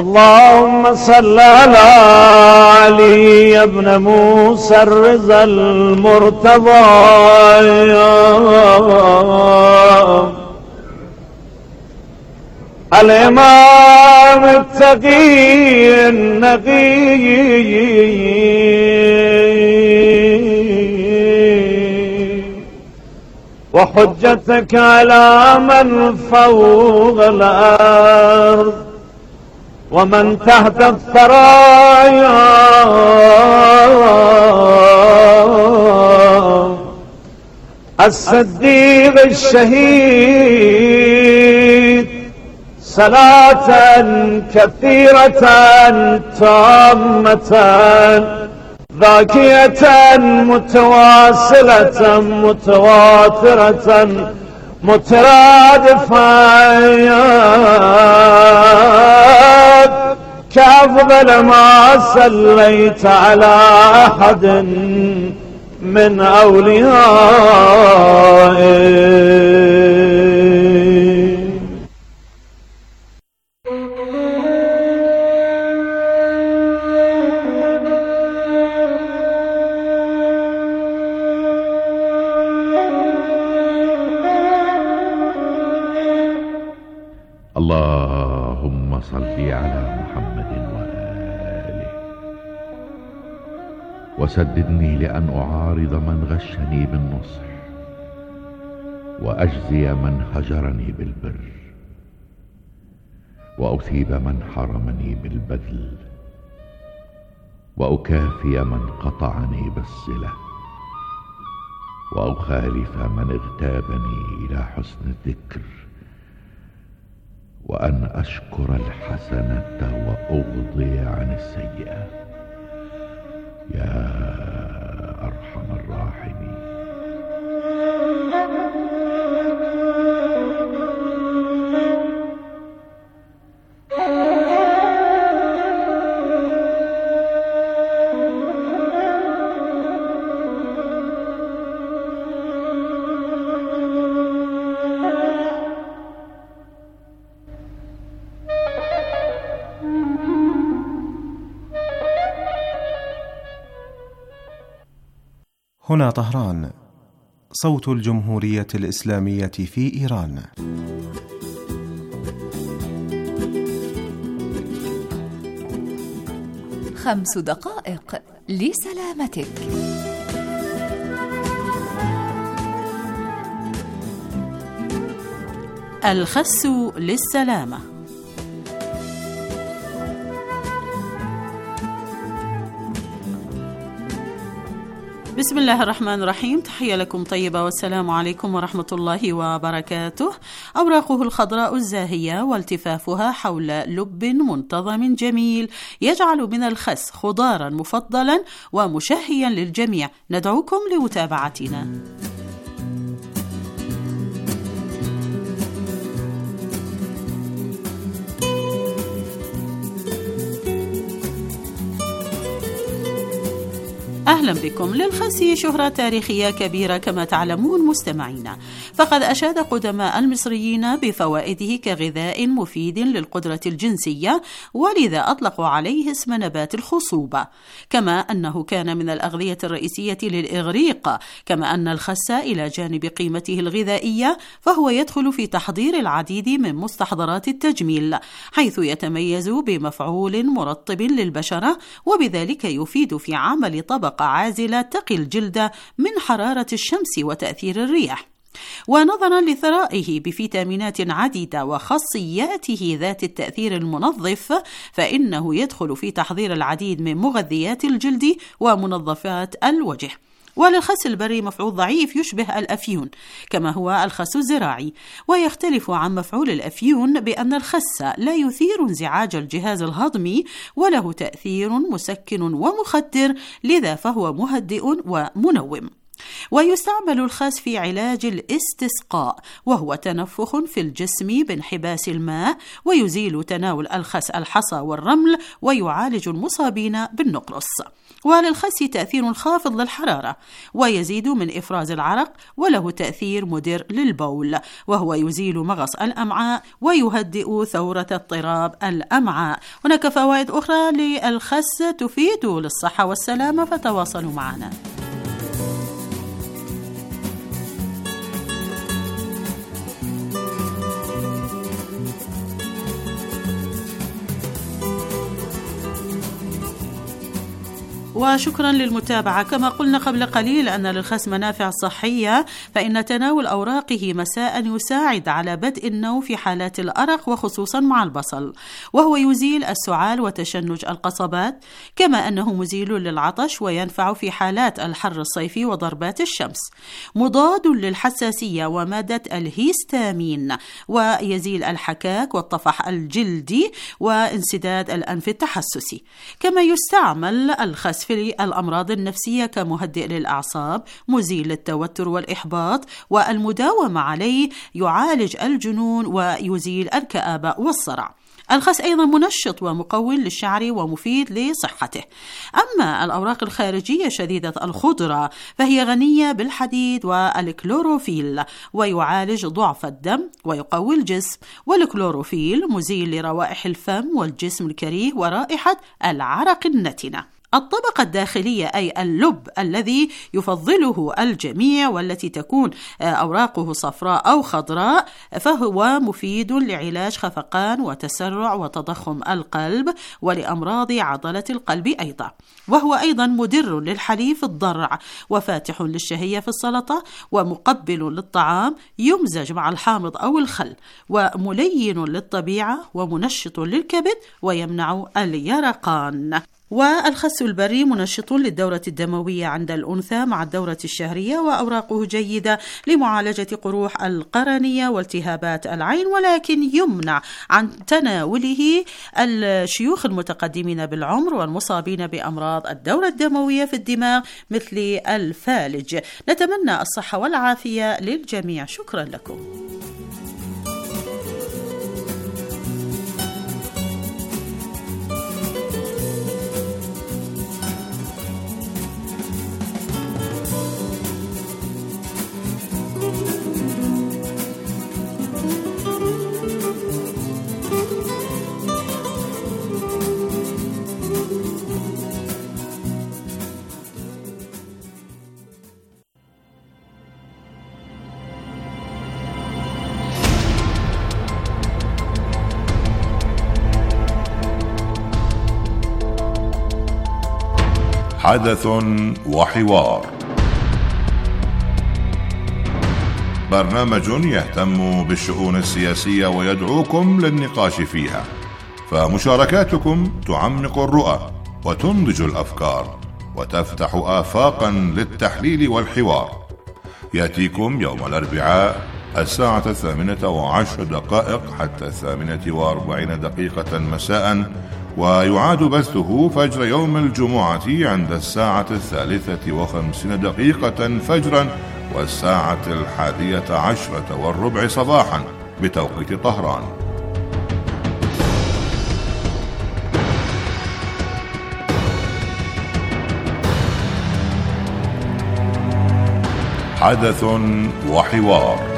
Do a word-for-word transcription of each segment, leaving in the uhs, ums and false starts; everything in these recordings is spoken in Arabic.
اللهم صل على علي بن موسى الرضا المرتضى الإمام التقي النقي وحجتك على من فوق الأرض ومن تحت الثرايا الصديق الشهيد صلاة كثيرة تامة ذاكية متواصلة متواترة مترادفة كأفضل ما صليت على أحد من أوليائك. اللهم صل على محمد وآله وسددني لأن أعارض من غشني بالنصح وأجزي من هجرني بالبر وأثيب من حرمني بالبذل وأكافي من قطعني بالصلة وأخالف من اغتابني إلى حسن الذكر وأن أشكر الحسنة وأغضي عن السيئة يا أرحم الراحمين. هنا طهران، صوت الجمهورية الإسلامية في إيران. خمس دقائق لسلامتك. الخس للسلامة. بسم الله الرحمن الرحيم. تحية لكم طيبة والسلام عليكم ورحمة الله وبركاته. أوراقه الخضراء الزاهية والتفافها حول لب منتظم جميل يجعل من الخس خضارا مفضلا ومشهيا للجميع. ندعوكم لمتابعتنا. أهلا بكم. للخس شهرة تاريخية كبيرة كما تعلمون مستمعينا، فقد أشاد قدماء المصريين بفوائده كغذاء مفيد للقدرة الجنسية، ولذا أطلقوا عليه اسم نبات الخصوبة، كما أنه كان من الأغذية الرئيسية للإغريق. كما أن الخس إلى جانب قيمته الغذائية فهو يدخل في تحضير العديد من مستحضرات التجميل، حيث يتميز بمفعول مرطب للبشرة، وبذلك يفيد في عمل طبقة عازلة تقي الجلد من حرارة الشمس وتأثير الرياح. ونظرا لثرائه بفيتامينات عديدة وخاصياته ذات التأثير المنظف، فإنه يدخل في تحضير العديد من مغذيات الجلد ومنظفات الوجه. وللخس البري مفعول ضعيف يشبه الأفيون كما هو الخس الزراعي، ويختلف عن مفعول الأفيون بأن الخس لا يثير انزعاج الجهاز الهضمي وله تأثير مسكن ومخدر، لذا فهو مهدئ ومنوم. ويستعمل الخس في علاج الاستسقاء، وهو تنفخ في الجسم بانحباس الماء، ويزيل تناول الخس الحصى والرمل، ويعالج المصابين بالنقرس. وللخس تأثير خافض للحرارة، ويزيد من إفراز العرق، وله تأثير مدر للبول، وهو يزيل مغص الأمعاء ويهدئ ثورة اضطراب الأمعاء. هناك فوائد أخرى للخس تفيد للصحة والسلامة، فتواصلوا معنا. وشكرا للمتابعة. كما قلنا قبل قليل أن للخس منافع صحية، فإن تناول أوراقه مساء يساعد على بدء النوم في حالات الأرق، وخصوصا مع البصل، وهو يزيل السعال وتشنج القصبات، كما أنه مزيل للعطش وينفع في حالات الحر الصيفي وضربات الشمس، مضاد للحساسية ومادة الهيستامين، ويزيل الحكاك والطفح الجلدي وانسداد الأنف التحسسي. كما يستعمل الخس في الأمراض النفسية كمهدئ للأعصاب، مزيل للتوتر والإحباط، والمداومة عليه يعالج الجنون ويزيل الكآبة والصرع. الخس أيضا منشط ومقوي للشعر ومفيد لصحته. أما الأوراق الخارجية شديدة الخضرة فهي غنية بالحديد والكلوروفيل، ويعالج ضعف الدم ويقوي الجسم. والكلوروفيل مزيل لروائح الفم والجسم الكريه ورائحة العرق النتنة. الطبقة الداخلية أي اللب الذي يفضله الجميع، والتي تكون أوراقه صفراء أو خضراء، فهو مفيد لعلاج خفقان وتسرع وتضخم القلب ولأمراض عضلة القلب أيضا. وهو أيضا مدر للحليب في الضرع، وفاتح للشهية في السلطة، ومقبل للطعام، يمزج مع الحامض أو الخل، وملين للطبيعة، ومنشط للكبد، ويمنع اليرقان. والخس البري منشط للدورة الدموية عند الأنثى مع الدورة الشهرية، وأوراقه جيدة لمعالجة قروح القرنية والتهابات العين، ولكن يمنع عن تناوله الشيوخ المتقدمين بالعمر والمصابين بأمراض الدورة الدموية في الدماغ مثل الفالج. نتمنى الصحة والعافية للجميع. شكرا لكم. حدث وحوار، برنامج يهتم بالشؤون السياسية ويدعوكم للنقاش فيها، فمشاركاتكم تعمق الرؤى وتنضج الأفكار وتفتح آفاقا للتحليل والحوار. يأتيكم يوم الأربعاء الساعة الثامنة وعشر دقائق حتى الثامنة وأربعين دقيقة مساء، ويعاد بثه فجر يوم الجمعة عند الساعة الثالثة وخمسين دقيقة فجرا والساعة الحادية عشرة والربع صباحا بتوقيت طهران. حدث وحوار.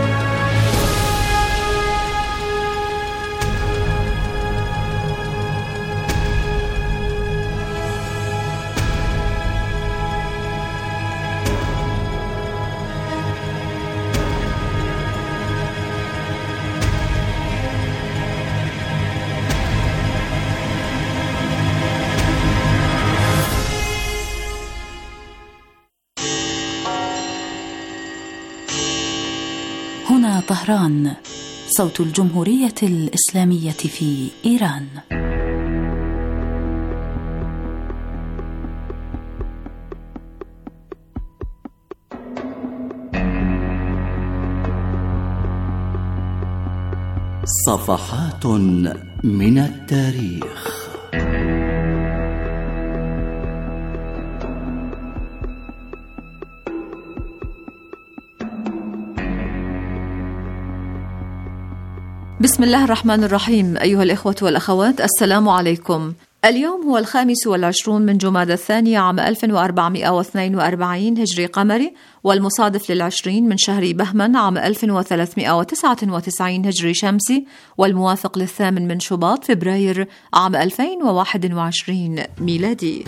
هنا طهران، صوت الجمهورية الإسلامية في إيران. صفحات من التاريخ. بسم الله الرحمن الرحيم. أيها الإخوة والأخوات، السلام عليكم. اليوم هو الخامس والعشرون من جمادى الثانية عام ألف وأربعمائة واثنين وأربعين هجري قمري، والمصادف للعشرين من شهر بهمن عام ألف وثلاثمائة وتسعة وتسعين هجري شمسي، والموافق للثامن من شباط فبراير عام ألفين وواحد وعشرين ميلادي.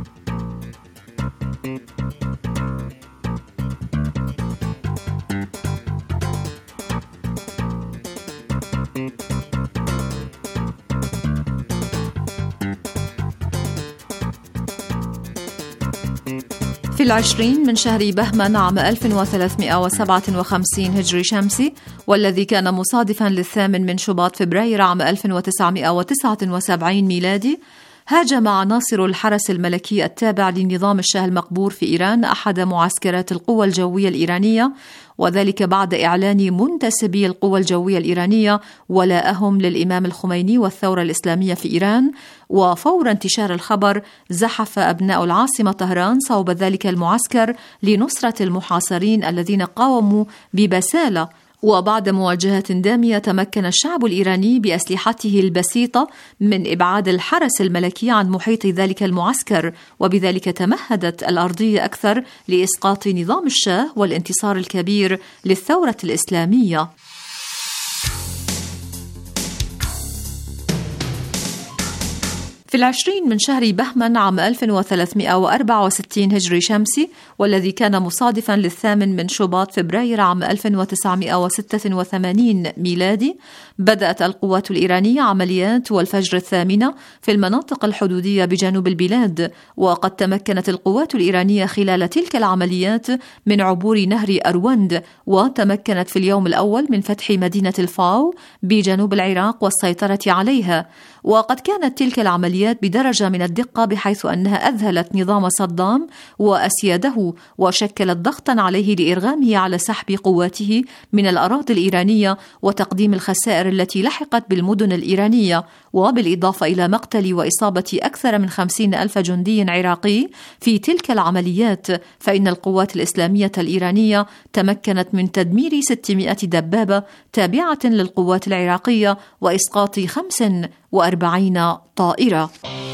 في العشرين من شهر بهمن عام ألف وثلاثمائة وسبعة وخمسين هجري شمسي، والذي كان مصادفا للثامن من شباط فبراير عام ألف وتسعمائة وتسعة وسبعين ميلادي، هاجم عناصر الحرس الملكي التابع لنظام الشاه المقبور في إيران أحد معسكرات القوى الجوية الإيرانية، وذلك بعد إعلان منتسبي القوى الجوية الإيرانية ولاءهم للإمام الخميني والثورة الإسلامية في إيران. وفور انتشار الخبر زحف أبناء العاصمة طهران صوب ذلك المعسكر لنصرة المحاصرين الذين قاوموا ببسالة. وبعد مواجهة دامية تمكن الشعب الإيراني بأسلحته البسيطة من إبعاد الحرس الملكي عن محيط ذلك المعسكر، وبذلك تمهدت الأرضية أكثر لإسقاط نظام الشاه والانتصار الكبير للثورة الإسلامية. في العشرين من شهر بهمن عام ألف وثلاثمائة وأربعة وستين هجري شمسي، والذي كان مصادفا للثامن من شباط فبراير عام ألف وتسعمائة وستة وثمانين ميلادي، بدأت القوات الإيرانية عمليات والفجر الثامنة في المناطق الحدودية بجنوب البلاد. وقد تمكنت القوات الإيرانية خلال تلك العمليات من عبور نهر أروند، وتمكنت في اليوم الأول من فتح مدينة الفاو بجنوب العراق والسيطرة عليها. وقد كانت تلك العمليات بدرجة من الدقة بحيث أنها أذهلت نظام صدام وأسياده، وشكلت ضغطا عليه لإرغامه على سحب قواته من الأراضي الإيرانية وتقديم الخسائر التي لحقت بالمدن الإيرانية، وبالإضافة إلى مقتل وإصابة أكثر من خمسين ألف جندي عراقي في تلك العمليات. فإن القوات الإسلامية الإيرانية تمكنت من تدمير ستمائة دبابة تابعة للقوات العراقية وإسقاط خمس وأربعين طائرة.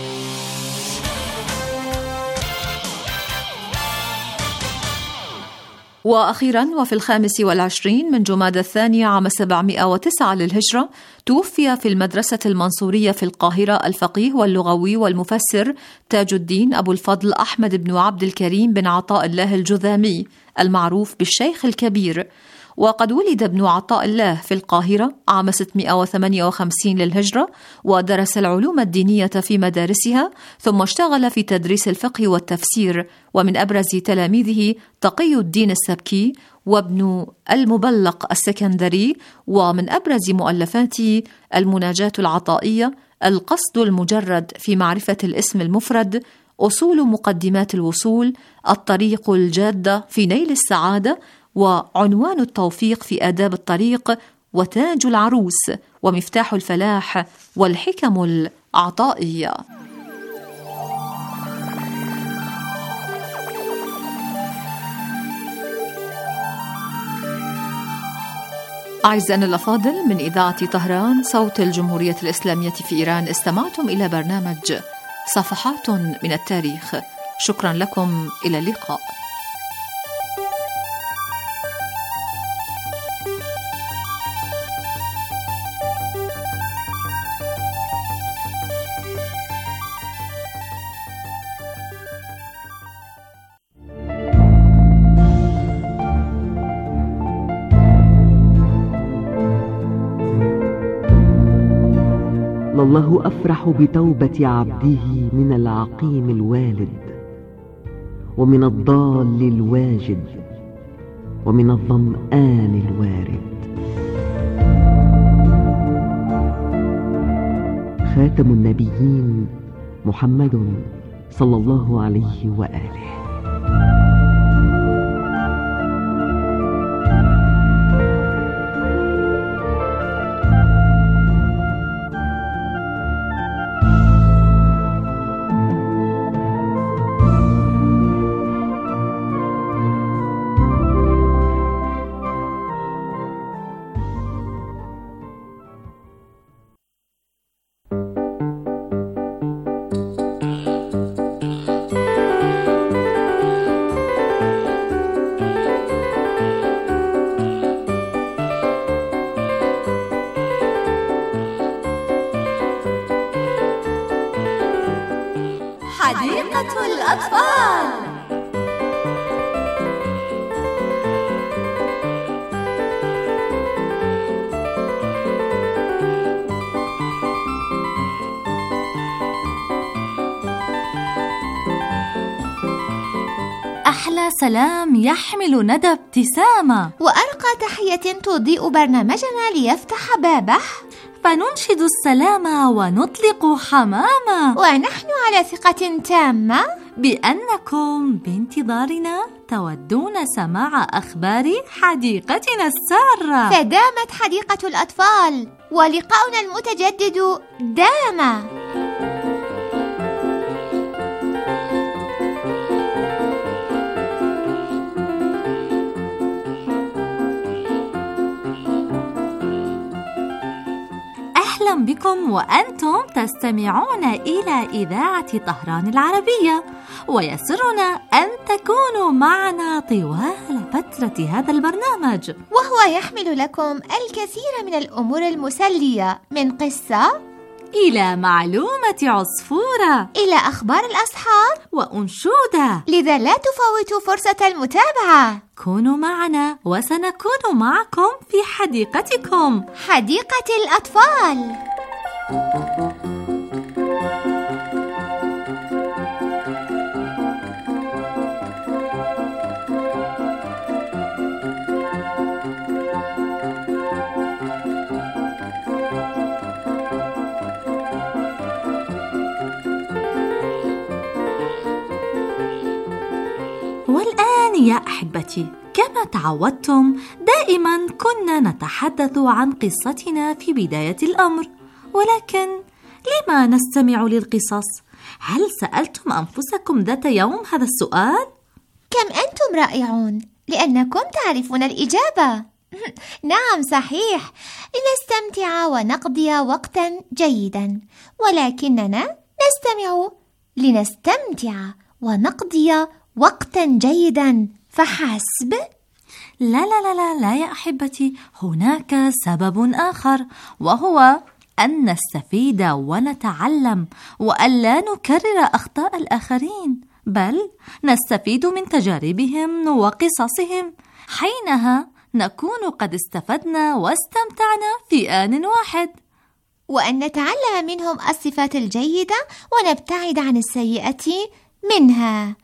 وأخيرا، وفي الخامس والعشرين من جمادى الثانية عام سبعمائة وتسعة للهجرة، توفي في المدرسة المنصورية في القاهرة الفقيه واللغوي والمفسر تاج الدين أبو الفضل أحمد بن عبد الكريم بن عطاء الله الجذامي، المعروف بالشيخ الكبير. وقد ولد ابن عطاء الله في القاهرة عام ستمائة وثمانية وخمسين للهجرة، ودرس العلوم الدينية في مدارسها، ثم اشتغل في تدريس الفقه والتفسير. ومن أبرز تلاميذه تقي الدين السبكي وابن المبلق السكندري، ومن أبرز مؤلفاته المناجاة العطائية، القصد المجرد في معرفة الاسم المفرد، أصول مقدمات الوصول، الطريق الجادة في نيل السعادة، وعنوان التوفيق في آداب الطريق، وتاج العروس، ومفتاح الفلاح، والحكم العطائية. أعزائنا الأفاضل، من إذاعة طهران صوت الجمهورية الإسلامية في إيران، استمعتم إلى برنامج صفحات من التاريخ. شكرا لكم، إلى اللقاء. الله أفرح بتوبة عبده من العقيم الوالد، ومن الضال الواجد، ومن الظمآن الوارد. خاتم النبيين محمد صلى الله عليه وآله. حديقة الأطفال. أحلى سلام يحمل ندى ابتسامة، وأرقى تحية تضيء برنامجنا ليفتح بابه، فننشد السلام ونطلق حمامة، ونحن على ثقة تامة بأنكم بانتظارنا تودون سماع أخبار حديقتنا السارة. فدامت حديقة الأطفال، ولقاؤنا المتجدد دام. أهلا بكم وأنتم تستمعون إلى إذاعة طهران العربية، ويسرنا أن تكونوا معنا طوال فترة هذا البرنامج، وهو يحمل لكم الكثير من الأمور المسلية، من قصة إلى معلومة عصفورة إلى أخبار الأصحاب وأنشودة. لذا لا تفوتوا فرصة المتابعة. كونوا معنا وسنكون معكم في حديقتكم، حديقة الأطفال. والآن يا أحبتي، كما تعودتم دائما كنا نتحدث عن قصتنا في بداية الأمر، ولكن لما نستمع للقصص؟ هل سألتم أنفسكم ذات يوم هذا السؤال؟ كم أنتم رائعون، لأنكم تعرفون الإجابة. نعم صحيح، لنستمتع ونقضي وقتا جيدا، ولكننا نستمع لنستمتع ونقضي وقتا جيدا فحسب؟ لا لا لا لا لا يا أحبتي، هناك سبب آخر، وهو أن نستفيد ونتعلم، وألا نكرر أخطاء الآخرين، بل نستفيد من تجاربهم وقصصهم. حينها نكون قد استفدنا واستمتعنا في آن واحد. وأن نتعلم منهم الصفات الجيدة ونبتعد عن السيئة منها.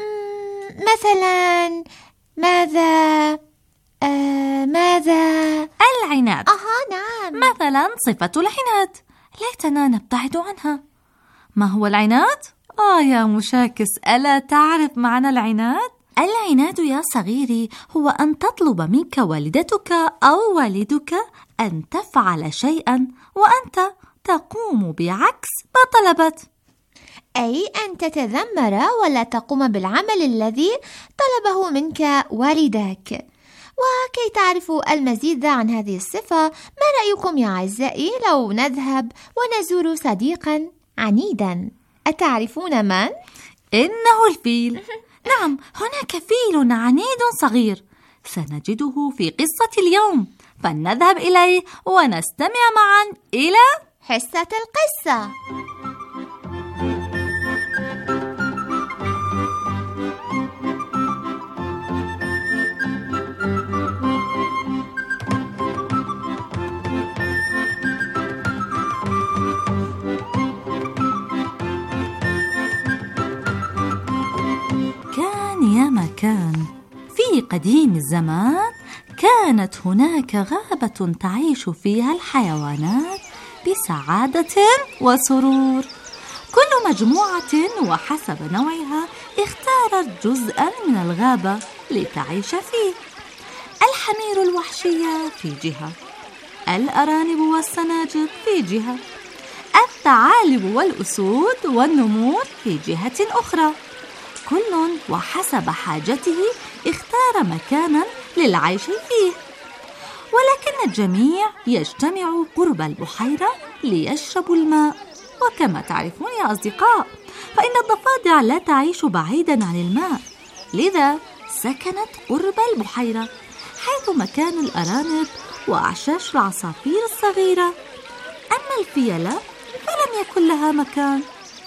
مثلا ماذا آه ماذا العناد. أها نعم، مثلا صفة العناد، ليتنا نبتعد عنها. ما هو العناد؟ آه يا مشاكس، ألا تعرف معنى العناد؟ العناد يا صغيري هو أن تطلب منك والدتك أو والدك أن تفعل شيئا وأنت تقوم بعكس ما طلبت، أي أن تتذمر ولا تقوم بالعمل الذي طلبه منك والدك. وكي تعرفوا المزيد عن هذه الصفة، ما رأيكم يا أعزائي لو نذهب ونزور صديقا عنيدا؟ أتعرفون من؟ إنه الفيل. نعم، هناك فيل عنيد صغير سنجده في قصة اليوم، فلنذهب إليه ونستمع معا إلى حصة القصة. يا مكان في قديم الزمان كانت هناك غابة تعيش فيها الحيوانات بسعادة وسرور. كل مجموعة وحسب نوعها اختارت جزءا من الغابة لتعيش فيه. الحمير الوحشية في جهة، الأرانب والسناجب في جهة، الثعالب والأسود والنمور في جهة أخرى. كل وحسب حاجته اختار مكانا للعيش فيه، ولكن الجميع يجتمع قرب البحيرة ليشربوا الماء. وكما تعرفون يا أصدقاء، فإن الضفادع لا تعيش بعيدا عن الماء، لذا سكنت قرب البحيرة حيث مكان الأرانب وأعشاش العصافير الصغيرة. أما الفيلة فلم يكن لها مكان،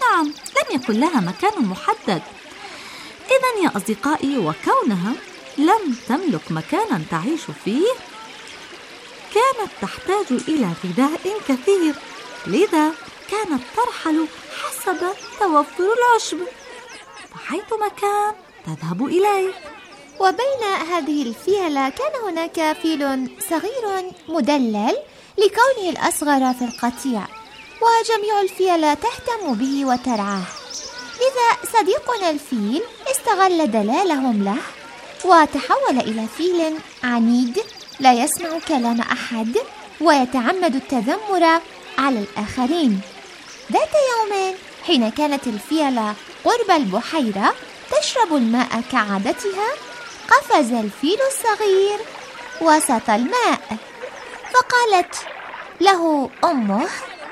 نعم، لم يكن لها مكان محدد. إذن يا أصدقائي، وكونها لم تملك مكانا تعيش فيه، كانت تحتاج إلى غذاء كثير، لذا كانت ترحل حسب توفر العشب، فحيثما كان تذهب إليه. وبين هذه الفيلة كان هناك فيل صغير مدلل لكونه الأصغر في القطيع، وجميع الفيل تهتم به وترعاه. لذا صديقنا الفيل استغل دلالهم له وتحول إلى فيل عنيد لا يسمع كلام أحد ويتعمد التذمر على الآخرين. ذات يوم حين كانت الفيلة قرب البحيرة تشرب الماء كعادتها، قفز الفيل الصغير وسط الماء، فقالت له أمه: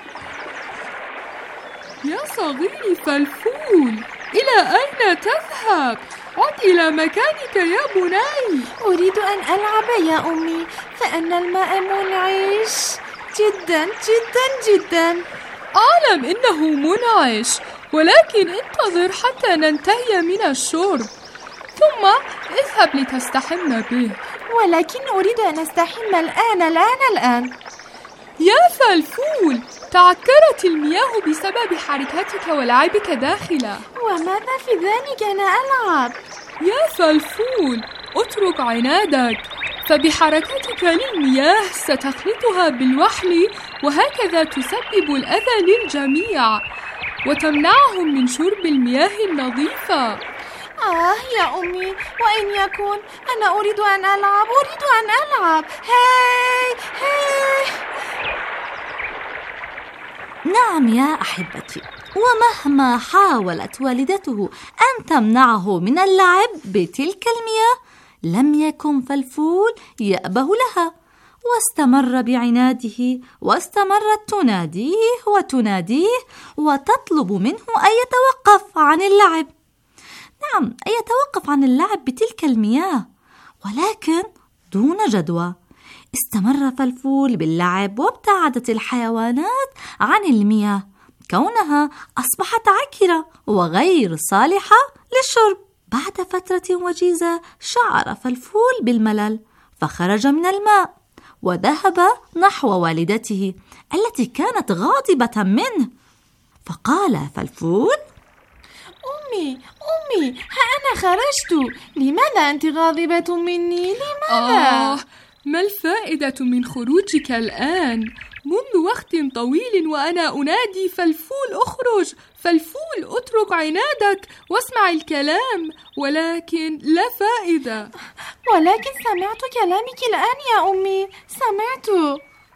يا صغيري فالفول، إلى أين تذهب؟ عد إلى مكانك يا بني. أريد أن ألعب يا أمي، فإن الماء منعش جدا جدا جدا. أعلم إنه منعش، ولكن انتظر حتى ننتهي من الشرب، ثم اذهب لتستحم به. ولكن أريد أن أستحم الآن الآن الآن. يا فالفول، تعكرت المياه بسبب حركتك ولعبك داخله. وماذا في ذلك؟ أنا ألعب. يا فالفول، اترك عنادك، فبحركتك للمياه ستخلطها بالوحل، وهكذا تسبب الأذى للجميع وتمنعهم من شرب المياه النظيفة. آه يا أمي، وإن يكن أنا أريد أن ألعب، أريد أن ألعب. هاي هاي. نعم يا أحبتي، ومهما حاولت والدته أن تمنعه من اللعب بتلك المياه، لم يكن فالفول يأبه لها، واستمر بعناده، واستمرت تناديه وتناديه وتطلب منه أن يتوقف عن اللعب. نعم، أن يتوقف عن اللعب بتلك المياه، ولكن دون جدوى. استمر فالفول باللعب، وابتعدت الحيوانات عن المياه كونها أصبحت عكرة وغير صالحة للشرب. بعد فترة وجيزة شعر فالفول بالملل، فخرج من الماء وذهب نحو والدته التي كانت غاضبة منه. فقال فالفول: أمي أمي، ها أنا خرجت، لماذا أنت غاضبة مني؟ لماذا؟ آه، ما الفائدة من خروجك الآن؟ منذ وقت طويل وأنا أنادي فالفول اخرج، فالفول اترك عنادك واسمع الكلام، ولكن لا فائدة. ولكن سمعت كلامك الآن يا أمي، سمعت.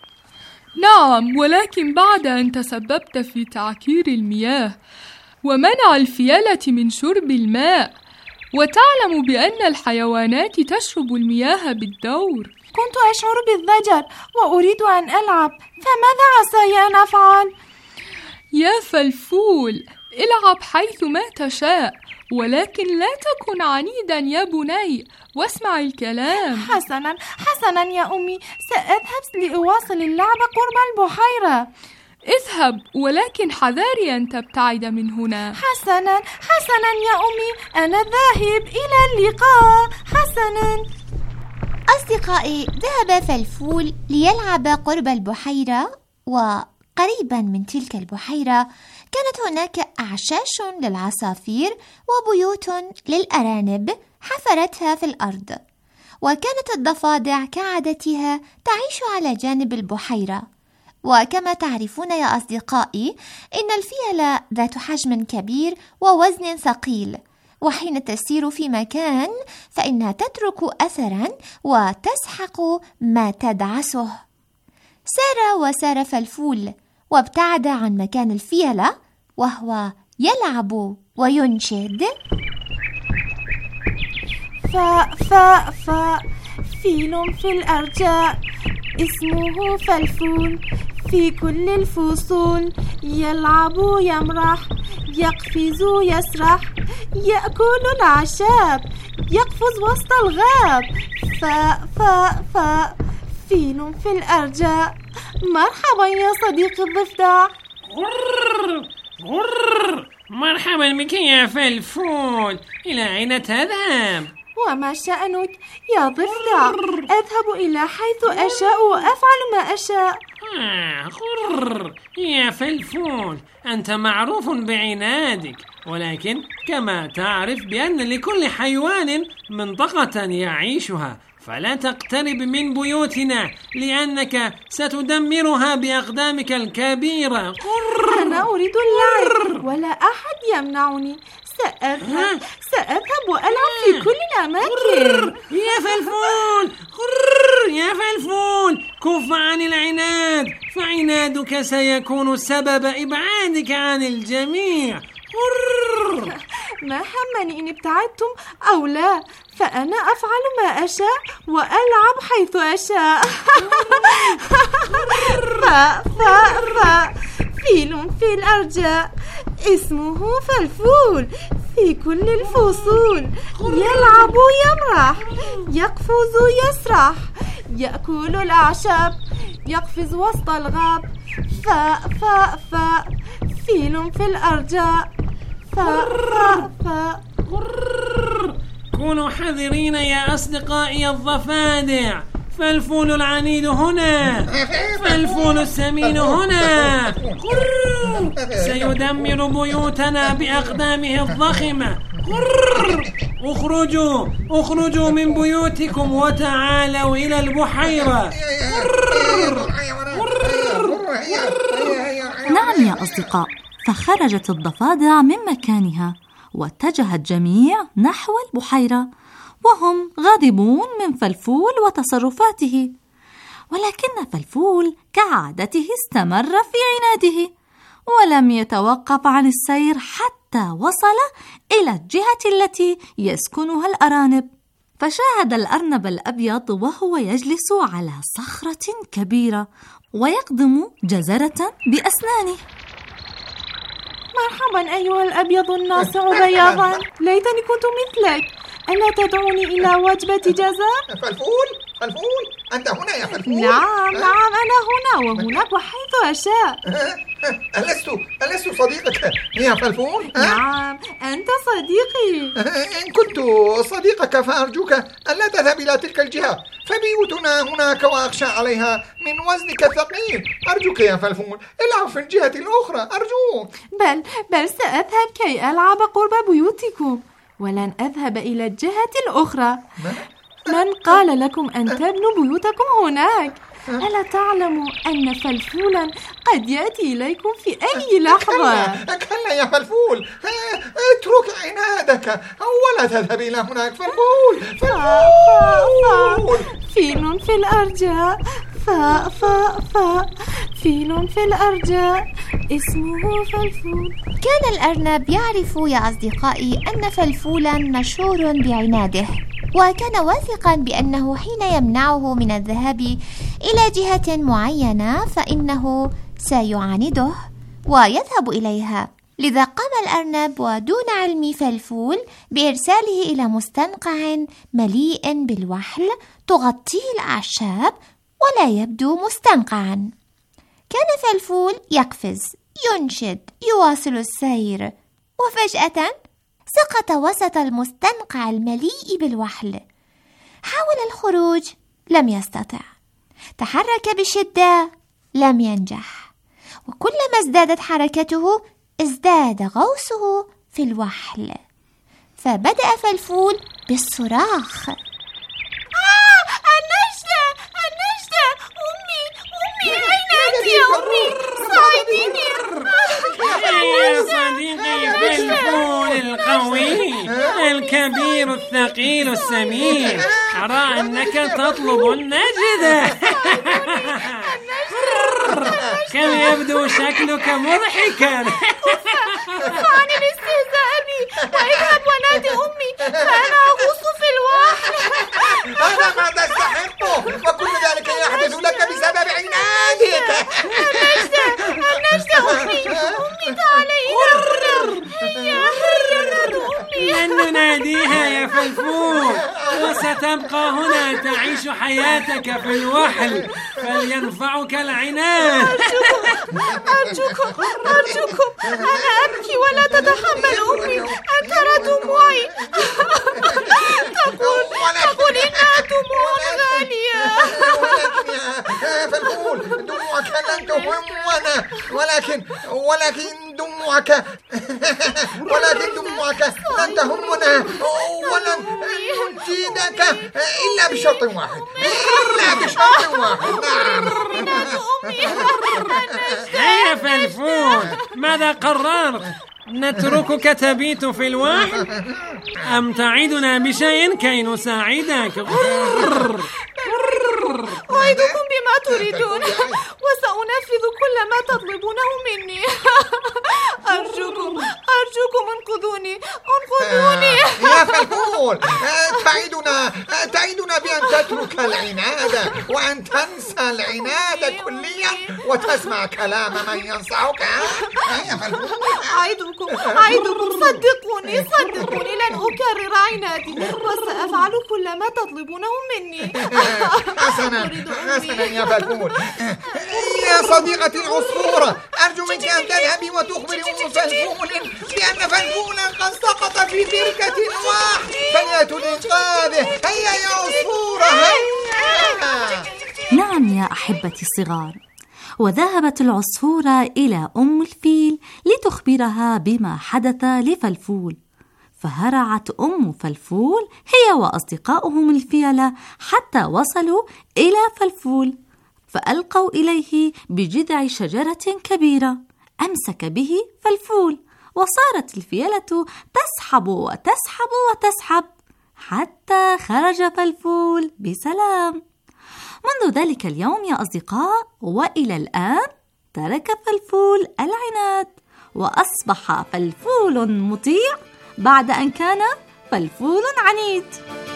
نعم، ولكن بعد أن تسببت في تعكير المياه ومنع الفيلة من شرب الماء، وتعلم بأن الحيوانات تشرب المياه بالدور. كنت أشعر بالضجر وأريد أن ألعب، فماذا عساي أن أفعل؟ يا فالفول، العب حيثما تشاء، ولكن لا تكن عنيدا يا بني، واسمع الكلام. حسنا حسنا يا أمي، سأذهب لأواصل اللعب قرب البحيرة. اذهب، ولكن حذاري أن تبتعد من هنا. حسنا حسنا يا أمي، أنا ذاهب، إلى اللقاء. حسنا. أصدقائي، ذهب فالفول ليلعب قرب البحيرة، وقريبا من تلك البحيرة كانت هناك أعشاش للعصافير وبيوت للأرانب حفرتها في الأرض، وكانت الضفادع كعادتها تعيش على جانب البحيرة. وكما تعرفون يا أصدقائي، إن الفيلة ذات حجم كبير ووزن ثقيل، وحين تسير في مكان فإنها تترك أثرا وتسحق ما تدعسه. سار وسار فالفول وابتعد عن مكان الفيلة وهو يلعب وينشد: ف ف ف فيل في الأرجاء اسمه فالفول، في كل الفصول يلعب يمرح، يقفز يسرح، يأكل الأعشاب، يقفز وسط الغاب. ف ف ف فيل في الأرجاء. مرحبا يا صديقي الضفدع. غرر. مرحبا بك يا فلفول، إلى أين تذهب؟ وما شأنك يا ضفدع؟ أذهب إلى حيث أشاء وأفعل ما أشاء. آه غرر يا فلفول، أنت معروف بعنادك، ولكن كما تعرف بأن لكل حيوان منطقة يعيشها، فلا تقترب من بيوتنا لأنك ستدمرها بأقدامك الكبيرة. قرر. أنا أريد اللعب ولا أحد يمنعني. سأذهب سأذهب وألعب في كل الأماكن. يا فلفول قرر يا فلفول، كف عن العناد، فعنادك سيكون سبب إبعادك عن الجميع. قرر. ما همني إن ابتعدتم أو لا، فأنا أفعل ما أشاء وألعب حيث أشاء. ف ف ف فيل في الأرجاء اسمه فلفول، في كل الفصول يلعب يمرح، يقفز يسرح، يأكل الأعشاب، يقفز وسط الغاب. ف ف ف فيل في الأرجاء. ف ف ف كونوا حذرين يا أصدقائي الضفادع، فالفول العنيد هنا، فالفول السمين هنا، سيدمر بيوتنا بأقدامه الضخمة. اخرجوا اخرجوا من بيوتكم وتعالوا إلى البحيرة. نعم يا أصدقاء، فخرجت الضفادع من مكانها واتجه الجميع نحو البحيرة، وهم غاضبون من فلفول وتصرفاته. ولكن فلفول كعادته استمر في عناده ولم يتوقف عن السير حتى وصل إلى الجهة التي يسكنها الأرانب. فشاهد الأرنب الأبيض وهو يجلس على صخرة كبيرة ويقضم جزرة بأسنانه. مرحبا أيها الأبيض الناصع بياضا، ليتني كنت مثلك. ألا تدعوني إلى وجبة جزر؟ فلفول فلفول أنت هنا يا فلفول؟ نعم نعم أنا هنا وهناك وحيث أشاء. ألست ألست صديقك يا فلفول؟ نعم أنت صديقي. إن كنت صديقك فأرجوك ألا تذهب إلى تلك الجهة، فبيوتنا هناك وأخشى عليها من وزنك الثقيل. أرجوك يا فلفول العب في الجهة الأخرى أرجوك. بل بل سأذهب كي ألعب قرب بيوتكم، ولن أذهب إلى الجهة الأخرى. من قال لكم أن تبنوا بيوتكم هناك؟ ألا تعلموا أن فلفولا قد يأتي إليكم في أي لحظة؟ كلا يا فلفول، اترك عنادك ولا تذهب إلى هناك. فلفول فلفول فيل في الأرجاء. ف ف ف فيل في الأرجاء اسمه فلفول. كان الأرنب يعرف يا أصدقائي أن فلفولا مشهور بعناده، وكان واثقا بأنه حين يمنعه من الذهاب إلى جهة معينة فإنه سيعانده ويذهب إليها. لذا قام الأرنب ودون علم فلفول بإرساله إلى مستنقع مليء بالوحل تغطيه الأعشاب ولا يبدو مستنقعا. كان فلفول يقفز ينشد يواصل السير، وفجأة سقط وسط المستنقع المليء بالوحل. حاول الخروج لم يستطع، تحرك بشدة لم ينجح، وكلما ازدادت حركته ازداد غوصه في الوحل. فبدأ فلفول بالصراخ: آه النجدة النجدة، أمي أمي أين أنت يا أمي؟ ساعديني. يا صديقي فلفول القوي الكبير الثقيل السمين، أرى أنك تطلب النجدة. كم يبدو شكلك مضحكا. عن الاستهزاء بي، واذهب ونادي أمي فأنا أغوص في الوحل. هذا ما تستحقه، وكل ذلك يحدث لك بسبب عنادك. النجدة النجدة أمي أمي تعالي إلى هنا. هيا هيا نادوا أمي. لن نناديها يا فلفول، وستبقى هنا تعيش حياتك في الوحل فلينفعك العناد. أرجوكم أرجوكم أنا أبكي ولا تتحمل أمي أن ترى دموعي. تقول تقول إنها دموع غالية. فالفول دموعك لن تهمنا ولكن ولكن دموعك ولكن دموعك لن تهمنا ولن نجيدك إلا بشرط واحد. إلا بشرط واحد. هيا فالفول، ماذا قررت؟ نتركك تبيت في الوحل أم تعيدنا بشيء كي نساعدك؟ غرر. أعيدكم بما تريدون وسأنفذ كل ما تطلبونه مني. أرجوكم أرجوكم انقذوني انقذوني. يا فالفول، تعيدنا تعيدنا بأن تترك العناد وأن تنسى العناد كليا وتسمع كلام من ينصحك. يا فالفول أعيدكم أعيدكم صدقوني صدقوني لن أكرر عنادي وسأفعل كل ما تطلبونه مني. حسنا حسنا يا فالفول. يا صديقتي العصفورة، أرجو منك أن تذهبي وتخبري أم فالفول بأن فالفولا قد سقط في بركة الوحل فليأتوا لإنقاذه. هيا يا عصفورة هيا. نعم يا أحبتي الصغار، وذهبت العصفورة إلى أم الفيل لتخبرها بما حدث لفلفول. فهرعت أم فلفول هي وأصدقاؤهم الفيلة حتى وصلوا إلى فلفول، فألقوا إليه بجذع شجرة كبيرة أمسك به فلفول، وصارت الفيلة تسحب وتسحب وتسحب حتى خرج فلفول بسلام. منذ ذلك اليوم يا أصدقاء وإلى الآن ترك فلفول العناد وأصبح فلفول مطيع بعد أن كان فلفول عنيد.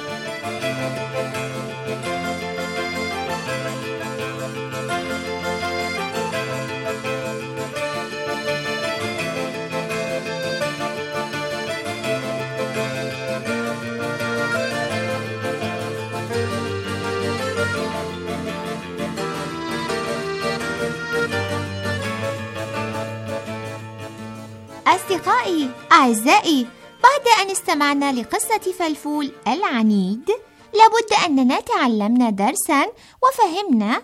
أصدقائي أعزائي، بعد أن استمعنا لقصة فلفول العنيد لابد أننا تعلمنا درسا وفهمنا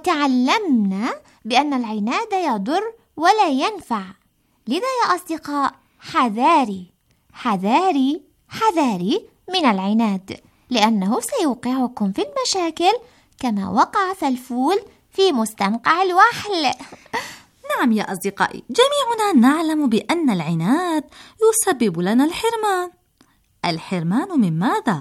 وتعلمنا بأن العناد يضر ولا ينفع. لذا يا أصدقاء حذاري حذاري حذاري من العناد، لأنه سيوقعكم في المشاكل كما وقع فلفول في مستنقع الوحل. نعم يا أصدقائي، جميعنا نعلم بأن العناد يسبب لنا الحرمان. الحرمان من ماذا؟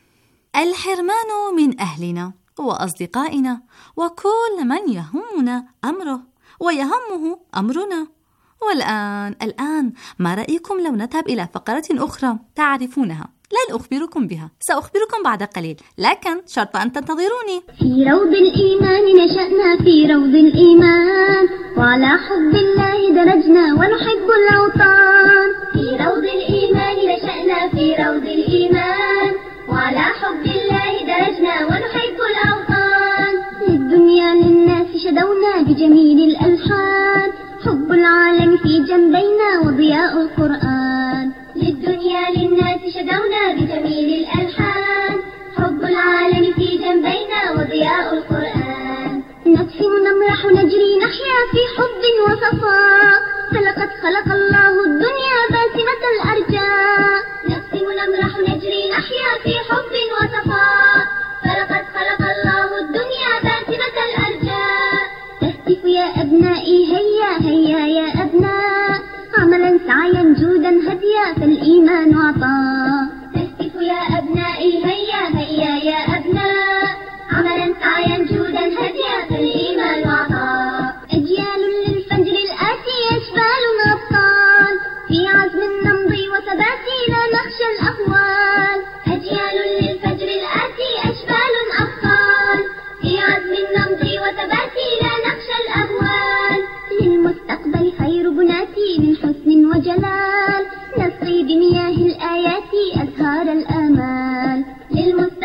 الحرمان من أهلنا وأصدقائنا وكل من يهمنا أمره ويهمه أمرنا. والآن الآن ما رأيكم لو نذهب إلى فقرة أخرى تعرفونها؟ لن أخبركم بها، سأخبركم بعد قليل، لكن شرط أن تنتظروني. في روض الإيمان نشأنا، في روض الإيمان وعلى حب الله درجنا ونحب الأوطان. في روض الإيمان نشأنا، في روض الإيمان وعلى حب الله درجنا ونحب الأوطان. للدنيا للناس شدونا بجميل الألحان، حب العالم في جنبينا وضياء القرآن. للدنيا للناس شدونا بجميل الألحان، حب العالم في جنبينا وضياء القرآن. نبحث نمرح نجري نحيا في حب وصفاء، فلقد خلق الله الدنيا باسمة الأرجاء. نبحث نمرح نجري نحيا في حب وصفاء، فلقد خلق الله الدنيا باسمة الأرجاء. تهتف يا أبنائي هيا هيا يا أبناء، عملا سعيا جودا هديا فالإيمان عطاء. تهتف يا أبنائي هيا هيا يا أبناء، عملا سعيا جودا هديا فالإيمان عطاء. أجيال للفجر الآتي أشبال أبطال، في عزم نمضي وثبات لا نخشى الأهوال. أجيال للفجر الآتي أشبال أبطال، في عزم نمضي وثبات لا نخشى الأهوال. للمستقبل خير بناتي من حسن وجلال، نسقي بمياه الآيات أزهار الآمال. للمستقبل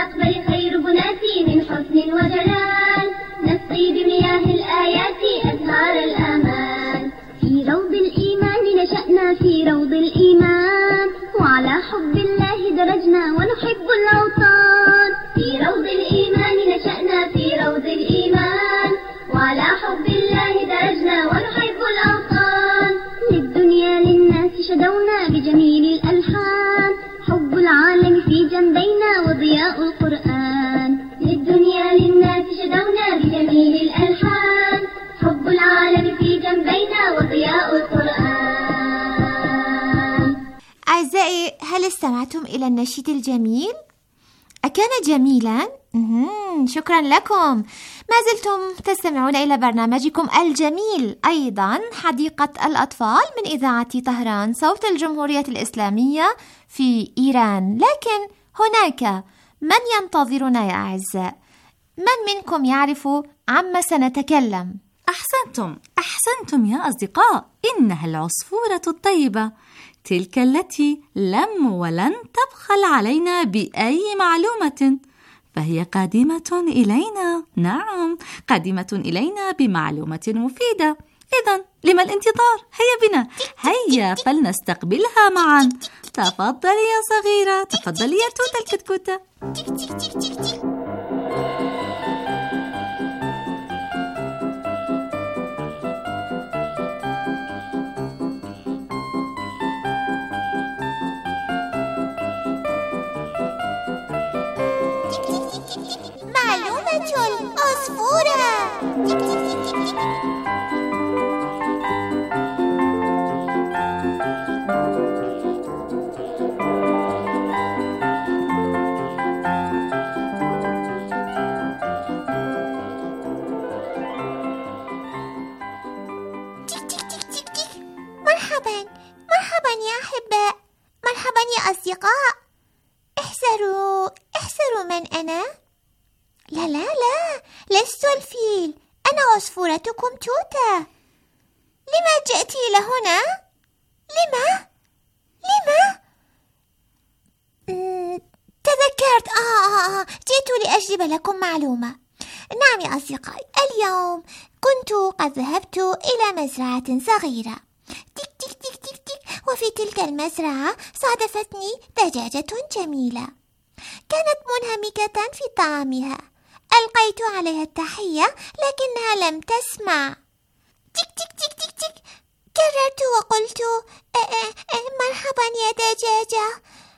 وجلال، نسقي بمياه الآيات أزهار الآمال. في روض الإيمان نشأنا في روض الإيمان، وعلى حب الله درجنا ونحب الأوطان. في روض الإيمان نشأنا في روض الإيمان، وعلى حب الله درجنا ونحب الأوطان. للدنيا للناس شدونا بجميل الألحان، حب العالم في جنبينا وضياء القرآن. للدنيا للناس شدونا بجميل الألحان، حب العالم في جنبينا وضياء القرآن. أعزائي، هل استمعتم إلى النشيد الجميل؟ أكان جميلا؟ مم. شكرا لكم. ما زلتم تستمعون إلى برنامجكم الجميل، أيضا حديقة الأطفال من إذاعة طهران صوت الجمهورية الإسلامية في إيران. لكن هناك من ينتظرنا يا أعزاء. من منكم يعرف عما سنتكلم؟ أحسنتم أحسنتم يا أصدقاء، إنها العصفورة الطيبة، تلك التي لم ولن تبخل علينا بأي معلومة، فهي قادمة إلينا، نعم قادمة إلينا بمعلومة مفيدة. إذن لما الانتظار؟ هيا بنا، هيا فلنستقبلها معا. تفضلي يا صغيرة، تفضلي يا توتة الكتكوتة. معلومة العصفورة. مرحبا مرحبا يا أحباء، مرحبا يا أصدقاء. احذروا احذروا من أنا؟ لا لا لا، لست الفيل، أنا عصفورتكم توتة. لما جئت إلى هنا؟ لما؟ لما؟ تذكرت آه, آه, آه جئت لأجلب لكم معلومة. نعم يا أصدقائي، اليوم كنت قد ذهبت إلى مزرعة صغيرة. تك تك تك تك تك، وفي تلك المزرعة صادفتني دجاجة جميلة، كانت منهمكة في طعامها. ألقيت عليها التحية لكنها لم تسمع. تك تك تك تك تك، كررت وقلت مرحبا يا دجاجة،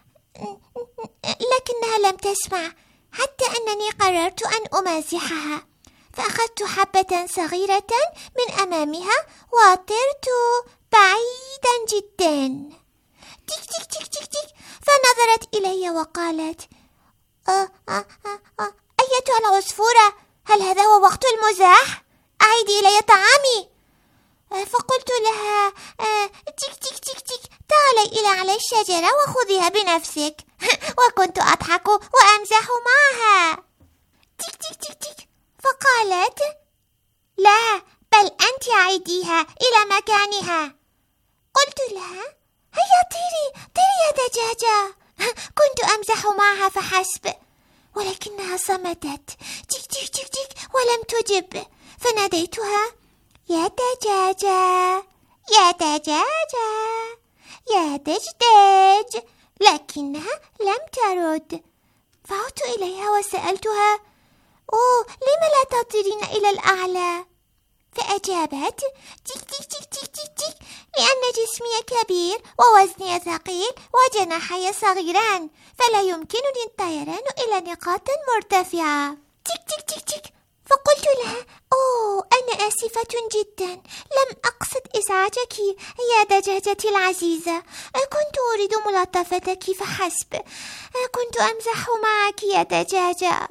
لكنها لم تسمع، حتى أنني قررت أن أمازحها، فأخذت حبة صغيرة من أمامها وطرت بعيدا جدا. تك تك تك تك تك، فنظرت إلي وقالت أه أه أه أه أيتها العصفورة، هل هذا هو وقت المزاح؟ أعيدي إلي طعامي. فقلت لها تك تك تك تك، تعالي إلى على الشجرة وخذيها بنفسك. وكنت أضحك وأمزح معها. تك تك تك تك، فقالت لا، بل أنت عيديها إلى مكانها. قلت لها هيا طيري طيري يا دجاجة. كنت أمزح معها فحسب، ولكنها صمتت تك تك تك تك ولم تجب. فناديتها يا دجاجة يا دجاجة يا دجدج، لكنها لم ترد. فعدت إليها وسألتها أوه لم لا تطيرين إلى الأعلى؟ فأجابت تك تك تك تك تك تك، لأن جسمي كبير ووزني ثقيل وجناحي صغيران، فلا يمكنني الطيران إلى نقاط مرتفعة. تك تك تك تك، فقلت لها أوه أنا آسفة جدا، لم أقصد إزعاجك يا دجاجتي العزيزة، كنت أريد ملاطفتك فحسب، كنت أمزح معك يا دجاجة.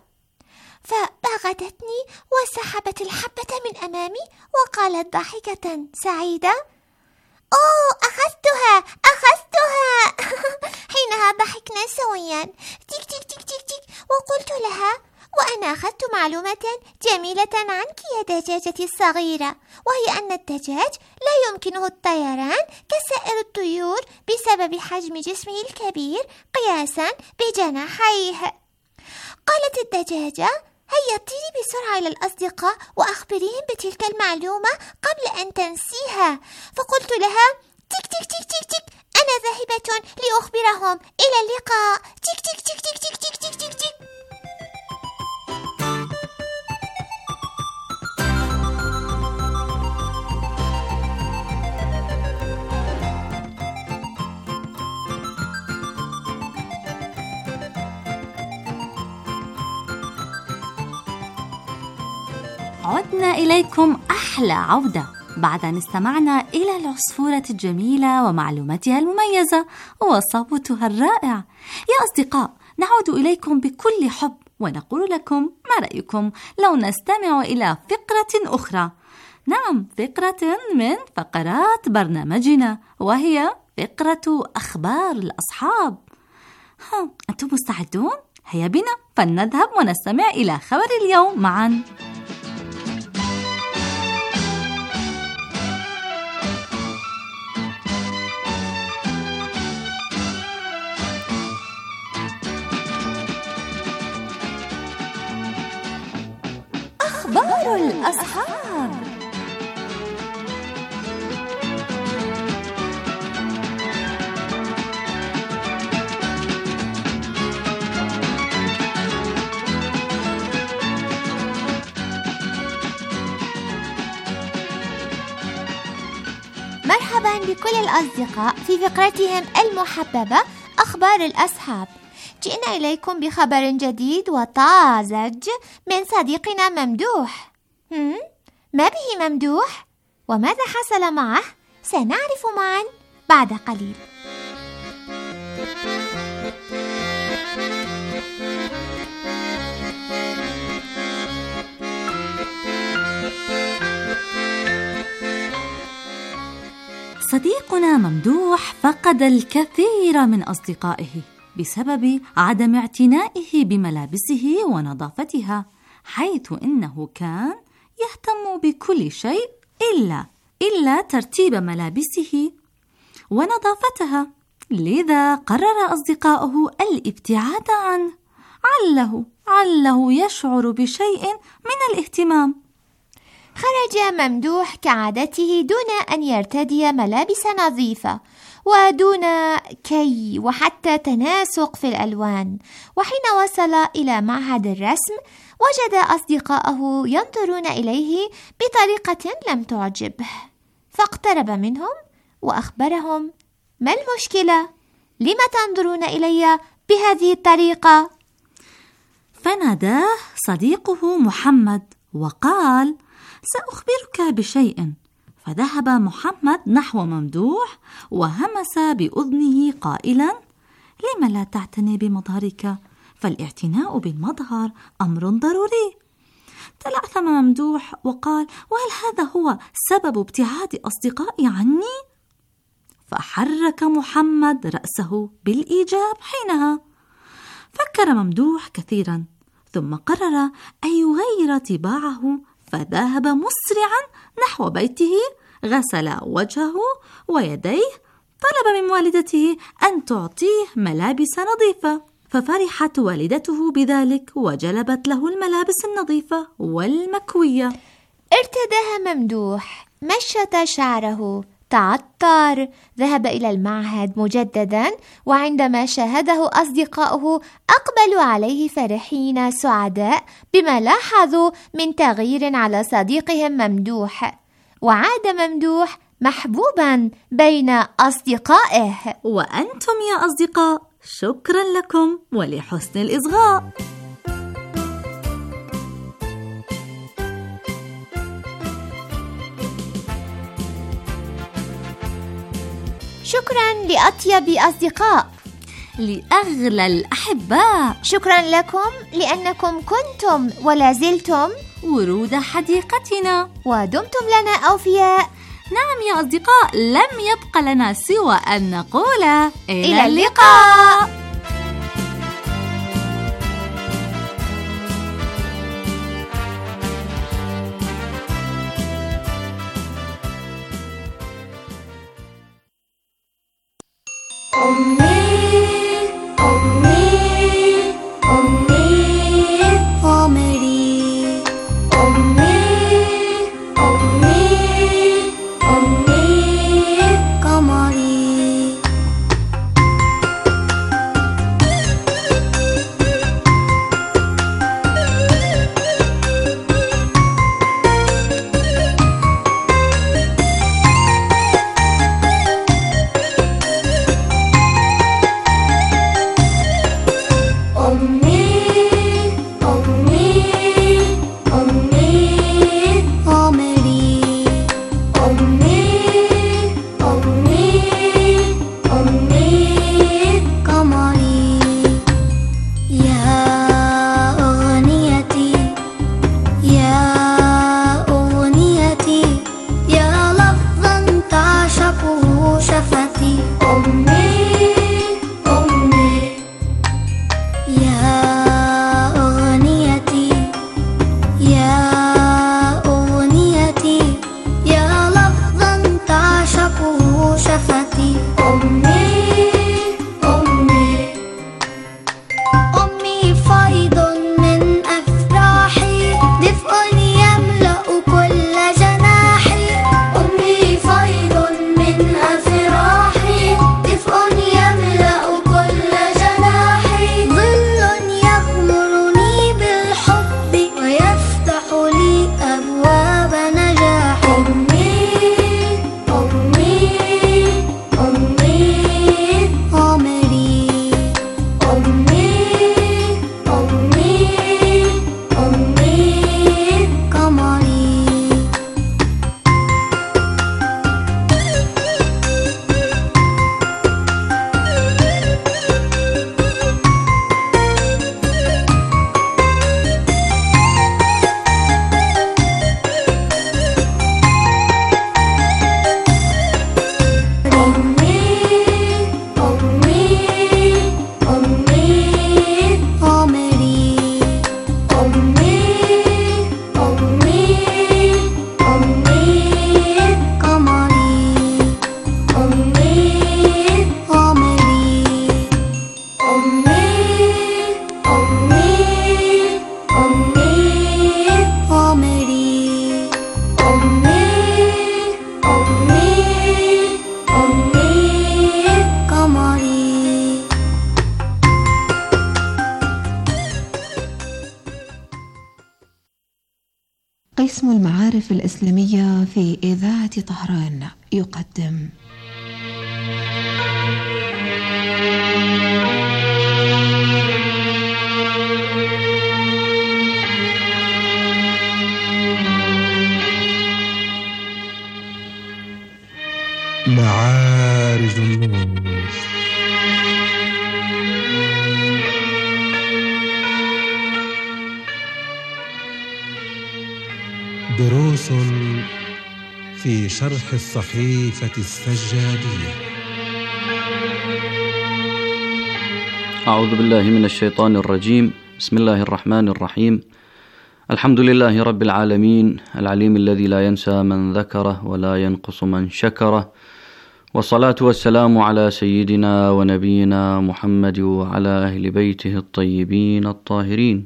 فباغتتني وسحبت الحبة من أمامي وقالت ضاحكة سعيدة أوه أخذتها أخذتها. حينها ضحكنا سويا تك تك تك تك تك، وقلت لها وأنا أخذت معلومة جميلة عنك يا دجاجتي الصغيرة، وهي أن الدجاج لا يمكنه الطيران كسائر الطيور بسبب حجم جسمه الكبير قياسا بجناحيه. قالت الدجاجة هيا طيري بسرعة إلى الأصدقاء وأخبريهم بتلك المعلومة قبل أن تنسيها. فقلت لها: تيك تيك تيك تيك تيك، أنا ذاهبة لأخبرهم، إلى اللقاء. تيك تيك تيك تيك تيك تيك تيك تيك تيك. عدنا إليكم أحلى عودة بعد أن استمعنا إلى العصفورة الجميلة ومعلوماتها المميزة وصوتها الرائع. يا أصدقاء، نعود إليكم بكل حب ونقول لكم: ما رأيكم لو نستمع إلى فقرة أخرى؟ نعم، فقرة من فقرات برنامجنا، وهي فقرة أخبار الأصحاب. ها، أنتم مستعدون؟ هيا بنا فلنذهب ونستمع إلى خبر اليوم معا. أخبار الأصحاب. مرحبا بكل الأصدقاء في فقرتهم المحببة أخبار الأصحاب. جئنا إليكم بخبر جديد وطازج من صديقنا ممدوح. هم؟ ما به ممدوح؟ وماذا حصل معه؟ سنعرف معا بعد قليل. صديقنا ممدوح فقد الكثير من أصدقائه بسبب عدم اعتنائه بملابسه ونظافتها، حيث إنه كان يهتم بكل شيء إلا إلا ترتيب ملابسه ونظافتها. لذا قرر أصدقاؤه الابتعاد عنه، عله عله يشعر بشيء من الاهتمام. خرج ممدوح كعادته دون أن يرتدي ملابس نظيفة ودون كي وحتى تناسق في الألوان. وحين وصل إلى معهد الرسم وجد أصدقاءه ينظرون إليه بطريقة لم تعجبه، فاقترب منهم وأخبرهم: ما المشكلة؟ لم تنظرون إلي بهذه الطريقة؟ فناداه صديقه محمد وقال: سأخبرك بشيء. فذهب محمد نحو ممدوح وهمس بأذنه قائلا: لم لا تعتني بمظهرك؟ فالاعتناء بالمظهر أمر ضروري. تلعثم ممدوح وقال: وهل هذا هو سبب ابتعاد أصدقائي عني؟ فحرك محمد رأسه بالإيجاب حينها. فكر ممدوح كثيرا ثم قرر أن يغير طباعه، فذهب مسرعا نحو بيته، غسل وجهه ويديه، طلب من والدته أن تعطيه ملابس نظيفة، ففرحت والدته بذلك وجلبت له الملابس النظيفة والمكوية. ارتداها ممدوح، مشط شعره، تعطر، ذهب إلى المعهد مجددا، وعندما شاهده أصدقاؤه أقبلوا عليه فرحين سعداء بما لاحظوا من تغيير على صديقهم ممدوح، وعاد ممدوح محبوبا بين أصدقائه. وأنتم يا أصدقاء، شكرا لكم ولحسن الإصغاء. شكرا لأطيب أصدقاء، لأغلى الأحباء. شكرا لكم لأنكم كنتم ولا زلتم ورود حديقتنا ودمتم لنا أوفياء. نعم يا أصدقاء، لم يبق لنا سوى أن نقول إلى, إلى اللقاء. أمي أمي أمي عمري قسم المعارف الإسلامية في إذاعة طهران يقدم معارج النور. دروس في شرح الصحيفة السجادية. أعوذ بالله من الشيطان الرجيم. بسم الله الرحمن الرحيم. الحمد لله رب العالمين العليم الذي لا ينسى من ذكره ولا ينقص من شكره، والصلاة والسلام على سيدنا ونبينا محمد وعلى أهل بيته الطيبين الطاهرين.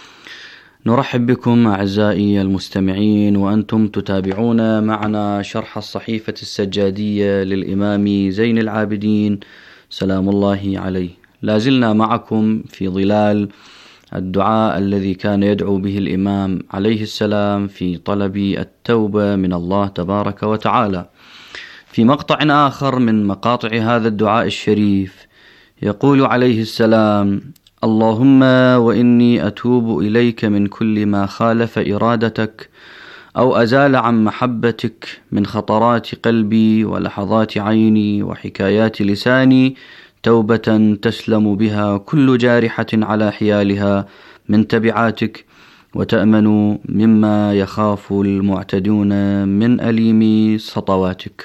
نرحب بكم أعزائي المستمعين وأنتم تتابعون معنا شرح الصحيفة السجادية للإمام زين العابدين سلام الله عليه. لازلنا معكم في ظلال الدعاء الذي كان يدعو به الإمام عليه السلام في طلب التوبة من الله تبارك وتعالى. في مقطع آخر من مقاطع هذا الدعاء الشريف يقول عليه السلام: اللهم وإني أتوب إليك من كل ما خالف إرادتك أو أزال عن محبتك من خطرات قلبي ولحظات عيني وحكايات لساني، توبة تسلم بها كل جارحة على حيالها من تبعاتك، وتأمن مما يخاف المعتدون من أليم سطواتك.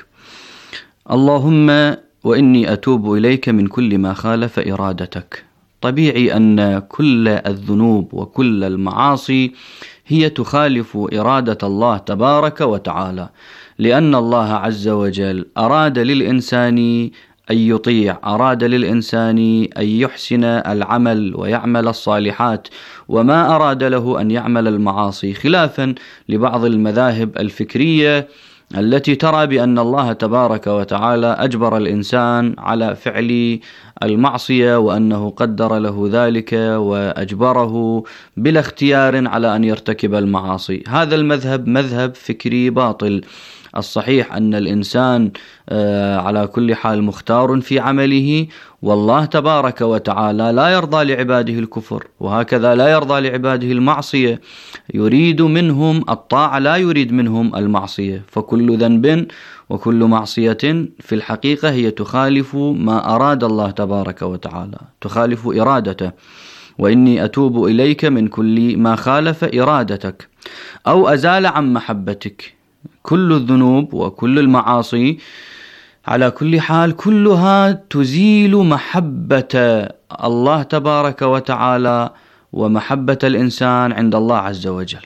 اللهم وإني أتوب إليك من كل ما خالف إرادتك. طبيعي أن كل الذنوب وكل المعاصي هي تخالف إرادة الله تبارك وتعالى، لأن الله عز وجل أراد للإنسان أن يطيع، أراد للإنسان أن يحسن العمل ويعمل الصالحات، وما أراد له أن يعمل المعاصي، خلافا لبعض المذاهب الفكرية التي ترى بأن الله تبارك وتعالى أجبر الإنسان على فعل المعصية، وأنه قدر له ذلك وأجبره بلا اختيار على أن يرتكب المعاصي. هذا المذهب مذهب فكري باطل. الصحيح أن الإنسان على كل حال مختار في عمله، والله تبارك وتعالى لا يرضى لعباده الكفر، وهكذا لا يرضى لعباده المعصية، يريد منهم الطاعة لا يريد منهم المعصية. فكل ذنب وكل معصية في الحقيقة هي تخالف ما أراد الله تبارك وتعالى، تخالف إرادته. وإني أتوب إليك من كل ما خالف إرادتك أو أزال عن محبتك. كل الذنوب وكل المعاصي على كل حال كلها تزيل محبة الله تبارك وتعالى ومحبة الإنسان عند الله عز وجل.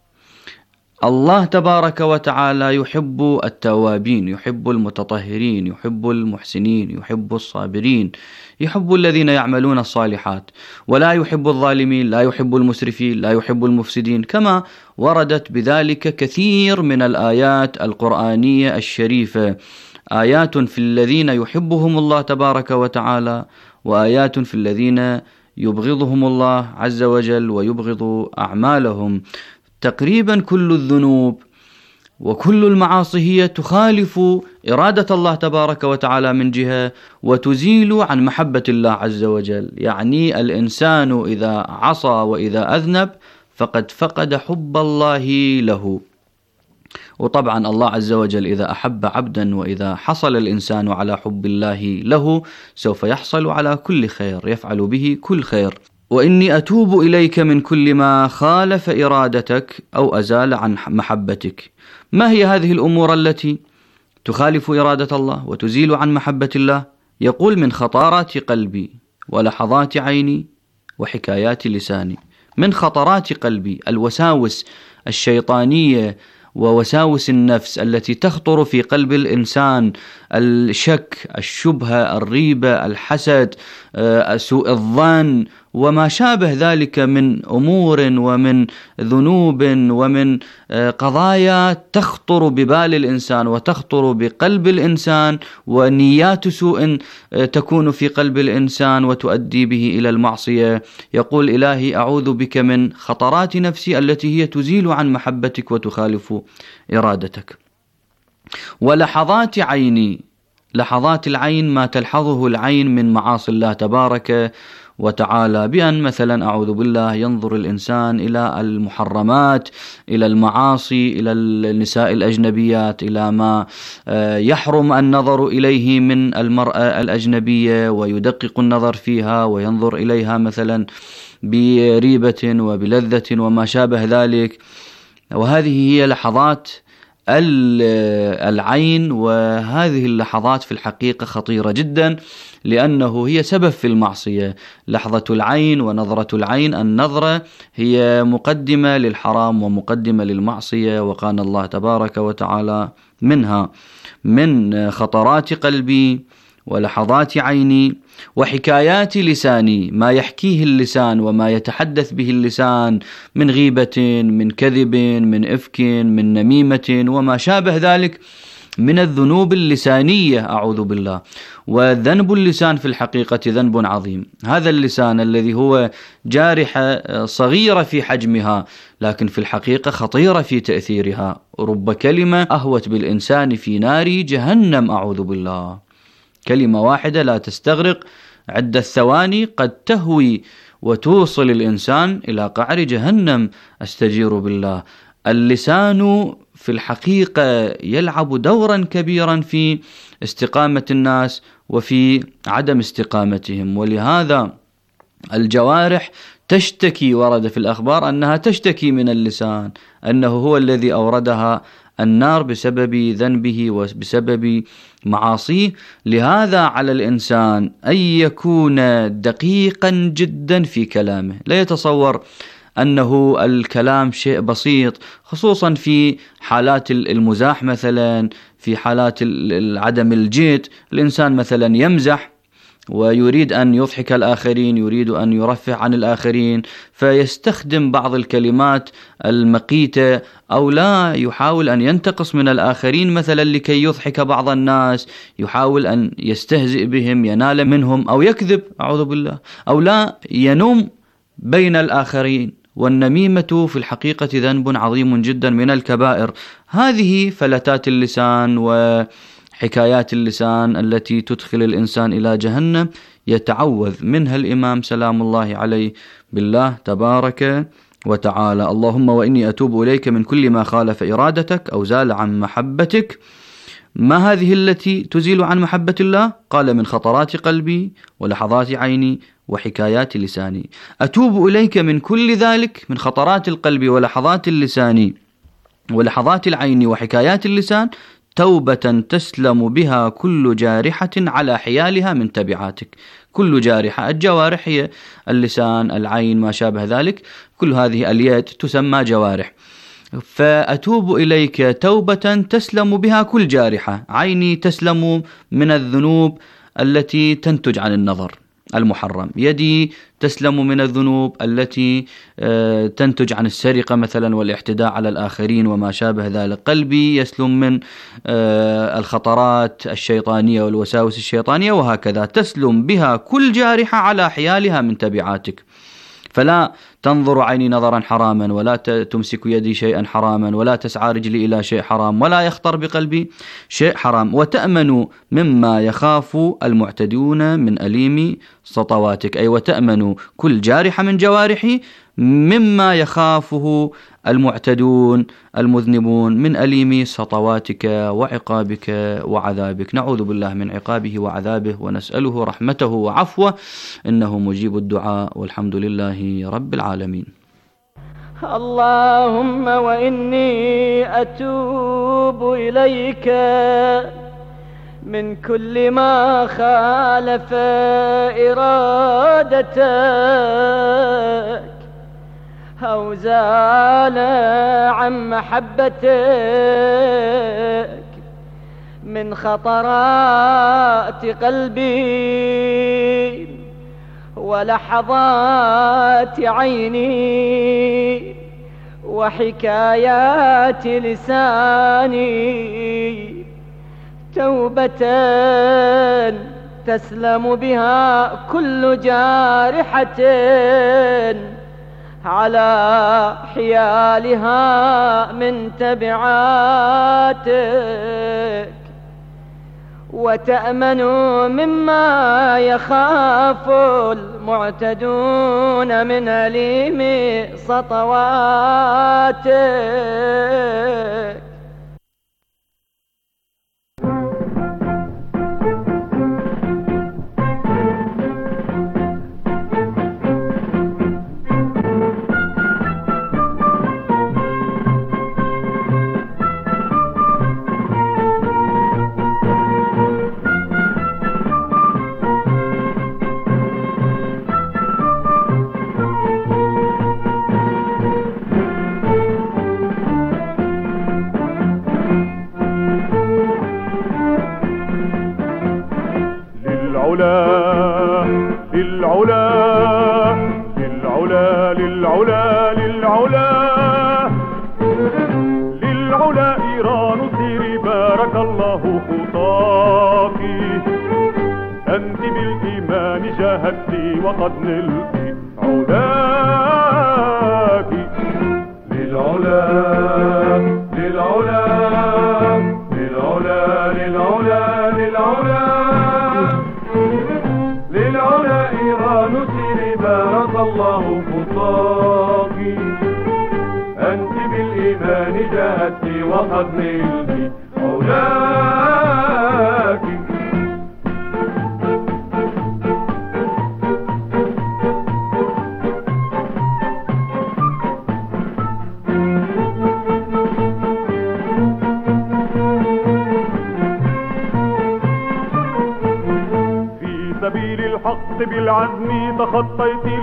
الله تبارك وتعالى يحب التوابين، يحب المتطهرين، يحب المحسنين، يحب الصابرين، يحب الذين يعملون الصالحات، ولا يحب الظالمين، لا يحب المسرفين، لا يحب المفسدين، كما وردت بذلك كثير من الآيات القرآنية الشريفة. آيات في الذين يحبهم الله تبارك وتعالى، وآيات في الذين يبغضهم الله عز وجل ويبغض أعمالهم. تقريبا كل الذنوب وكل المعاصي هي تخالف إرادة الله تبارك وتعالى من جهة، وتزيل عن محبة الله عز وجل. يعني الإنسان إذا عصى وإذا أذنب فقد فقد حب الله له. وطبعا الله عز وجل إذا أحب عبدا وإذا حصل الإنسان على حب الله له سوف يحصل على كل خير، يفعل به كل خير. وإني أتوب إليك من كل ما خالف إرادتك أو أزال عن محبتك. ما هي هذه الأمور التي تخالف إرادة الله وتزيل عن محبة الله؟ يقول: من خطرات قلبي ولحظات عيني وحكايات لساني. من خطرات قلبي الوساوس الشيطانية ووساوس النفس التي تخطر في قلب الإنسان الشك، الشبهة، الريبة، الحسد، سوء الظن وما شابه ذلك من أمور ومن ذنوب ومن قضايا تخطر ببال الإنسان وتخطر بقلب الإنسان، ونيات سوء تكون في قلب الإنسان وتؤدي به إلى المعصية. يقول إلهي أعوذ بك من خطرات نفسي التي هي تزيل عن محبتك وتخالف إرادتك. ولحظات عيني، لحظات العين ما تلحظه العين من معاصي الله تبارك وتعالى، بأن مثلا أعوذ بالله ينظر الإنسان إلى المحرمات، إلى المعاصي، إلى النساء الأجنبيات، إلى ما يحرم النظر إليه من المرأة الأجنبية، ويدقق النظر فيها وينظر إليها مثلا بريبة وبلذة وما شابه ذلك. وهذه هي لحظات العين، وهذه اللحظات في الحقيقة خطيرة جدا، لأنه هي سبب في المعصية. لحظة العين ونظرة العين، النظرة هي مقدمة للحرام ومقدمة للمعصية، وقال الله تبارك وتعالى منها من خطرات قلبي ولحظات عيني وحكايات لساني، ما يحكيه اللسان وما يتحدث به اللسان من غيبة، من كذب، من إفك، من نميمة وما شابه ذلك من الذنوب اللسانية، أعوذ بالله. وذنب اللسان في الحقيقة ذنب عظيم. هذا اللسان الذي هو جارحة صغيرة في حجمها، لكن في الحقيقة خطيرة في تأثيرها. رب كلمة أهوت بالإنسان في نار جهنم، أعوذ بالله. كلمة واحدة لا تستغرق عدة ثواني قد تهوي وتوصل الإنسان إلى قعر جهنم، أستجير بالله. اللسان في الحقيقة يلعب دورا كبيرا في استقامة الناس وفي عدم استقامتهم، ولهذا الجوارح تشتكي، ورد في الأخبار أنها تشتكي من اللسان، أنه هو الذي أوردها النار بسبب ذنبه وبسبب معاصيه. لهذا على الإنسان أن يكون دقيقا جدا في كلامه، لا يتصور أنه الكلام شيء بسيط، خصوصا في حالات المزاح مثلا، في حالات عدم الجد. الإنسان مثلا يمزح ويريد أن يضحك الآخرين، يريد أن يرفع عن الآخرين، فيستخدم بعض الكلمات المقيتة، أو لا يحاول أن ينتقص من الآخرين مثلا لكي يضحك بعض الناس، يحاول أن يستهزئ بهم، ينال منهم، أو يكذب، أعوذ بالله، أو لا ينوم بين الآخرين. والنميمة في الحقيقة ذنب عظيم جدا من الكبائر. هذه فلتات اللسان وحكايات اللسان التي تدخل الإنسان إلى جهنم، يتعوذ منها الإمام سلام الله عليه بالله تبارك وتعالى. اللهم وإني أتوب إليك من كل ما خالف إرادتك أو زال عن محبتك. ما هذه التي تزيل عن محبة الله؟ قال من خطرات قلبي ولحظات عيني وحكايات لساني. أتوب إليك من كل ذلك، من خطرات القلب ولحظات اللسان ولحظات العين وحكايات اللسان، توبة تسلم بها كل جارحة على حيالها من تبعاتك. كل جارحة، الجوارح هي اللسان، العين، ما شابه ذلك، كل هذه اليد تسمى جوارح. فأتوب إليك توبة تسلم بها كل جارحة. عيني تسلم من الذنوب التي تنتج عن النظر المحرم، يدي تسلم من الذنوب التي تنتج عن السرقة مثلا والاعتداء على الآخرين وما شابه ذلك، قلبي يسلم من الخطرات الشيطانية والوساوس الشيطانية، وهكذا تسلم بها كل جارحة على حيالها من تبعاتك. فلا تنظر عيني نظرا حراما، ولا تمسك يدي شيئا حراما، ولا تسعى رجلي إلى شيء حرام، ولا يخطر بقلبي شيء حرام. وتأمن مما يخاف المعتدون من أليم سطواتك، أي وتأمن كل جارحة من جوارحي مما يخافه المعتدون المذنبون من أليم سطواتك وعقابك وعذابك. نعوذ بالله من عقابه وعذابه، ونسأله رحمته وعفوه، إنه مجيب الدعاء، والحمد لله رب العالمين. اللهم وإني أتوب إليك من كل ما خالف إرادتك أو زال عن محبتك من خطرات قلبي ولحظات عيني وحكايات لساني، توبة تسلم بها كل جارحة على حيالها من تبعاتك، وتأمن مما يخاف المعتدون من أليم سطواتك. وقد نلت علاك للعلا للعلا للعلا للعلا للعلا للعلا إيران سيري بارك الله خطاك، أنت بالإيمان جاهدت وقد نلت علاك. بالعزم تخطيت